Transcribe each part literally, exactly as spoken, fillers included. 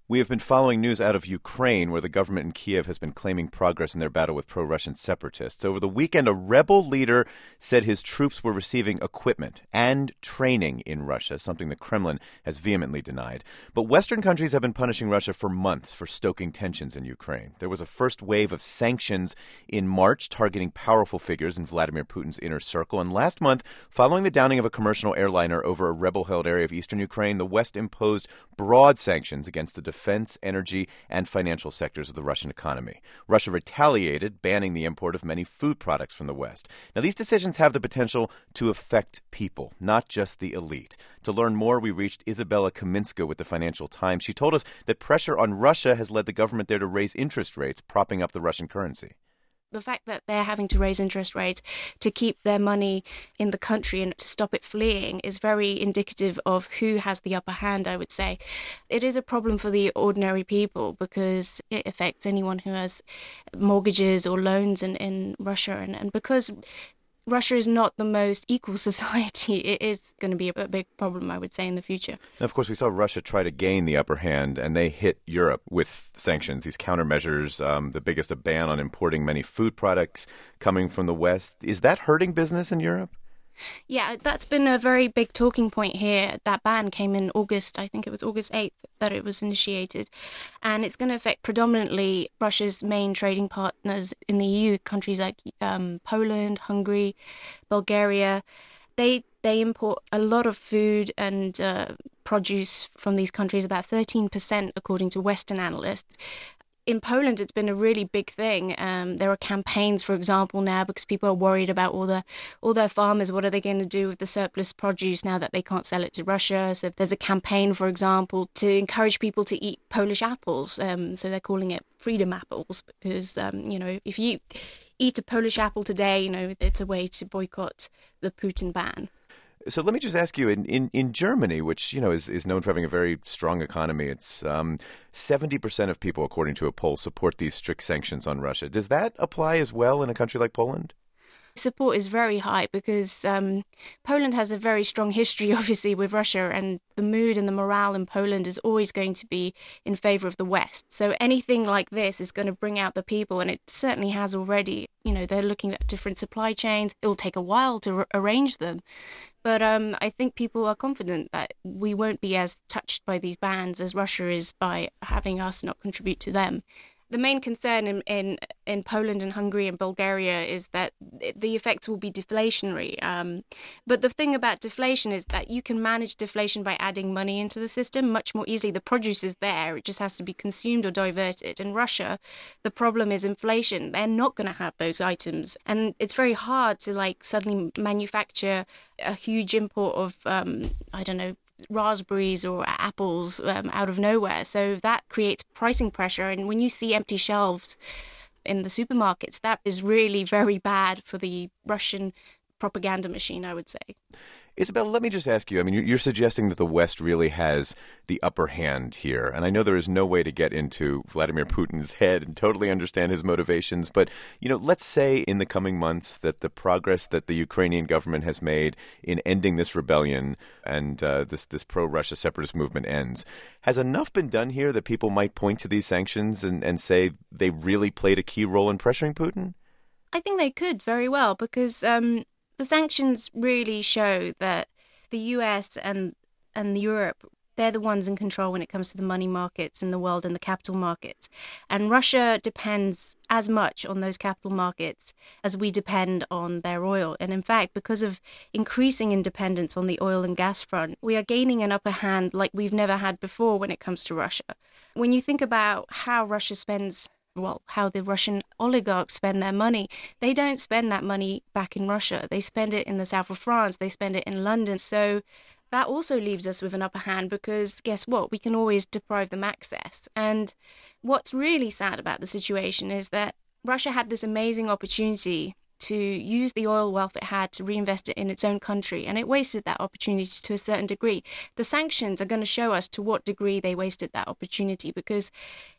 We have been following news out of Ukraine, where the government in Kiev has been claiming progress in their battle with pro-Russian separatists. Over the weekend, a rebel leader said his troops were receiving equipment and training in Russia, something the Kremlin has vehemently denied. But Western countries have been punishing Russia for months for stoking tensions in Ukraine. There was a first wave of sanctions in March targeting powerful figures in Vladimir Putin's inner circle. And last month, following the downing of a commercial airliner over a rebel-held area of eastern Ukraine, the West imposed broad sanctions against the defense, energy, and financial sectors of the Russian economy. Russia retaliated, banning the import of many food products from the West. Now, these decisions have the potential to affect people, not just the elite. To learn more, we reached Isabella Kaminska with the Financial Times. She told us that pressure on Russia has led the government there to raise interest rates, propping up the Russian currency. The fact that they're having to raise interest rates to keep their money in the country and to stop it fleeing is very indicative of who has the upper hand, I would say. It is a problem for the ordinary people because it affects anyone who has mortgages or loans in, in Russia. And, and because Russia is not the most equal society, it is going to be a big problem, I would say, in the future. Now, of course, we saw Russia try to gain the upper hand, and they hit Europe with sanctions, these countermeasures, um, the biggest, a ban on importing many food products coming from the West. Is that hurting business in Europe? Yeah, that's been a very big talking point here. That ban came in August, I think it was August eighth that it was initiated. And it's going to affect predominantly Russia's main trading partners in the E U, countries like um, Poland, Hungary, Bulgaria. They they import a lot of food and uh, produce from these countries, about thirteen percent according to Western analysts. In Poland, it's been a really big thing. Um, there are campaigns, for example, now because people are worried about all the all their farmers. What are they going to do with the surplus produce now that they can't sell it to Russia? So there's a campaign, for example, to encourage people to eat Polish apples. Um, so they're calling it freedom apples because, um, you know, if you eat a Polish apple today, you know, it's a way to boycott the Putin ban. So let me just ask you, in, in, in Germany, which, you know, is, is known for having a very strong economy, it's um, seventy percent of people, according to a poll, support these strict sanctions on Russia. Does that apply as well in a country like Poland? Support is very high because um, Poland has a very strong history, obviously, with Russia, and the mood and the morale in Poland is always going to be in favor of the West. So anything like this is going to bring out the people, and it certainly has already. You know, they're looking at different supply chains. It'll take a while to r- arrange them. But um, I think people are confident that we won't be as touched by these bans as Russia is by having us not contribute to them. The main concern in, in, in Poland and Hungary and Bulgaria is that the effects will be deflationary. Um, but the thing about deflation is that you can manage deflation by adding money into the system much more easily. The produce is there. It just has to be consumed or diverted. In Russia, the problem is inflation. They're not going to have those items. And it's very hard to like suddenly manufacture a huge import of, um, I don't know, raspberries or apples um, out of nowhere. So that creates pricing pressure. And when you see empty shelves in the supermarkets, that is really very bad for the Russian propaganda machine, I would say. Isabella, let me just ask you, I mean, you're suggesting that the West really has the upper hand here. And I know there is no way to get into Vladimir Putin's head and totally understand his motivations. But, you know, let's say in the coming months that the progress that the Ukrainian government has made in ending this rebellion and uh, this, this pro-Russia separatist movement ends. Has enough been done here that people might point to these sanctions and, and say they really played a key role in pressuring Putin? I think they could very well because um, the sanctions really show that the U S and and Europe, they're the ones in control when it comes to the money markets in the world and the capital markets. And Russia depends as much on those capital markets as we depend on their oil. And in fact, because of increasing independence on the oil and gas front, we are gaining an upper hand like we've never had before when it comes to Russia. When you think about how Russia spends well, how the Russian oligarchs spend their money. They don't spend that money back in Russia. They spend it in the south of France. They spend it in London. So that also leaves us with an upper hand because guess what? We can always deprive them access. And what's really sad about the situation is that Russia had this amazing opportunity to use the oil wealth it had to reinvest it in its own country, and it wasted that opportunity to a certain degree. The sanctions are going to show us to what degree they wasted that opportunity because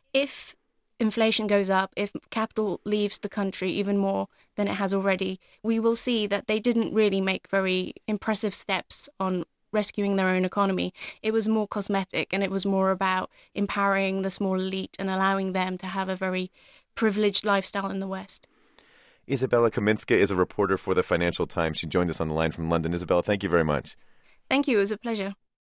if inflation goes up, if capital leaves the country even more than it has already, we will see that they didn't really make very impressive steps on rescuing their own economy. It was more cosmetic, and it was more about empowering the small elite and allowing them to have a very privileged lifestyle in the West. Izabela Kaminska is a reporter for the Financial Times. She joined us on the line from London. Izabela, thank you very much. Thank you. It was a pleasure.